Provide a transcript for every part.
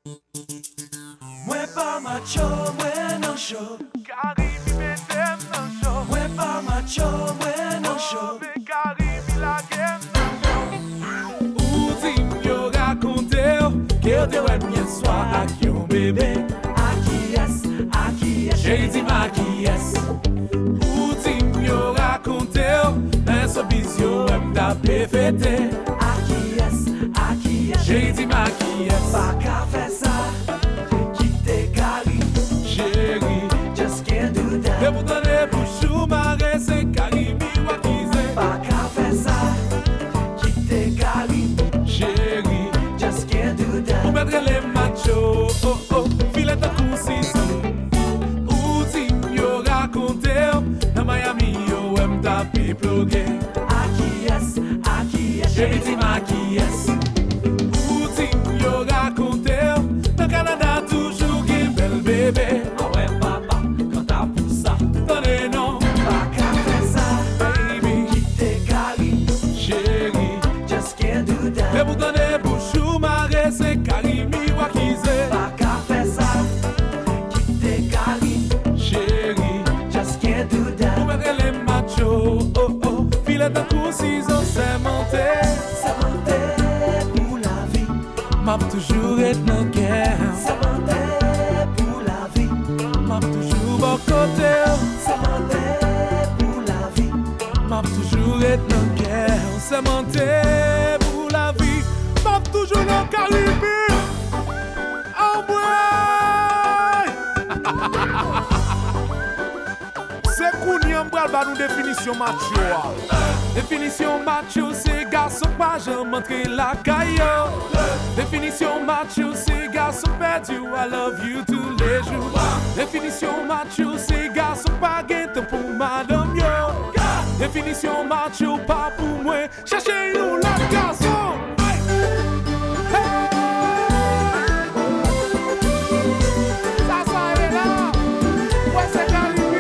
Mwen pa macho, mwen nan show. Karimi metem nan show. Mwen pa macho, mwen nan show. Mais Karimi la gen nan show. Ou di yo raconte que eu te wè bien soir ak yon bébé. Aki yes, J'ai dit ma qui yes. Ou di yo raconte un so bizyo wè m'tape fete. Aki yes, J'ai dit ma qui yes. pa ka fè sa. Kite Kari, Chérie, just can't do et that. pour donner bouchou maré c'est Karimi wakize. Pa ka fè sa. Kite Kari, Chérie, just can't do ou that. mettre les machos, oh oh, filet de coussin. Ou di yo raconte dans Miami yo wè m'tape plogué. Aki yes, J'ai dit ma qui yes. Ou di yo raconte dans Canada toujours gen bel bébé. ah ouais papa, quand t'as pour ça. Tenez non, Pa ka fè sa. baby, Kite Kari, chérie. just can't do Et that. pour donner bouchou maré c'est Karimi wakize. Pa ka fè sa. Kite Kari, Chérie, just can't do ou that. mettre les machos, oh oh, filet de coussin c'est monté. Ça montait pour la vie. M'a toujours été dans guerre. Ça montait pour la vie. M'a toujours bon côté. Ça montait pour la vie. M'a toujours été dans guerre. C'est monté pour la vie. M'a toujours dans Caribe. Oh boy. C'est qu'on y a pas nous définition macho. Définition macho c'est garçon pas jamais entrer la caillou. Définition macho c'est garçon perdu. I love you tous les jours. Définition macho c'est garçon pas guette pour madame yo. Définition macho pas pour moi. Cherchez où la garçon. Hey! Ça est là. Ouais c'est Caribe.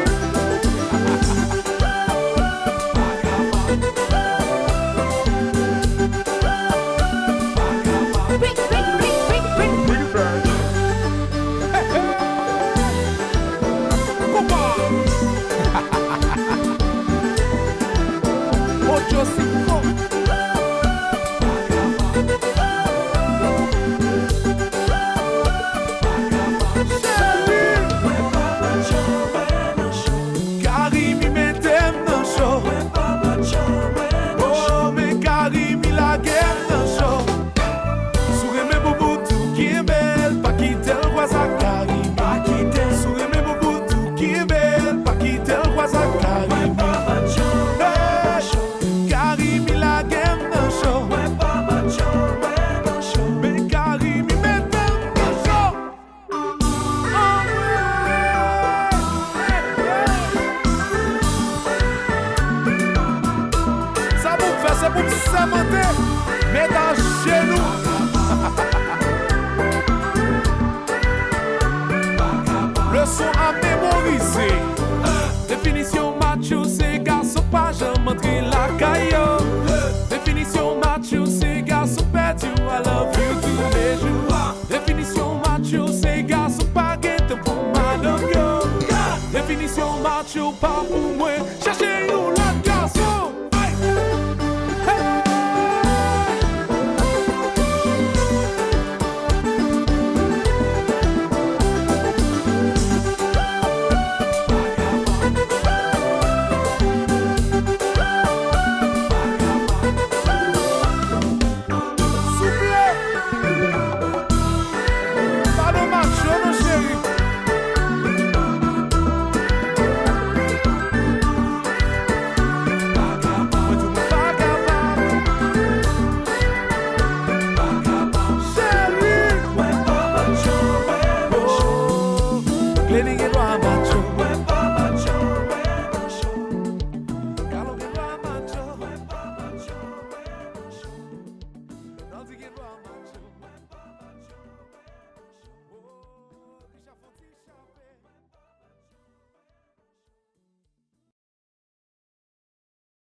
Ocho cinco. Mwen pa macho, mwen nan show. Karimi metem nan show. Mwen pa macho, mwen nan show. Oh, mais Karimi la guerre nan show. Soure me boubou tout qui est belle, pas quitter le roi sa Karimi. Pa kite, Soure me boubou tout qui est belle, pas quitter le roi sa Karimi. mwen pa macho, mwen nan show. Karimi la guerre nan show. Mwen pa macho, mwen nan show. Mais Karimi metem nan show. Ça vous fait, c'est pour me samenter, mais dans genou. Le son à mémoriser. Définition macho, c'est garçon pas jamais entrer la caillou. Définition macho, c'est garçon perdu. I love you tous les jours. Définition macho, c'est garçon pas guette pour madame yo. Définition macho, pas pour moi. Cherchez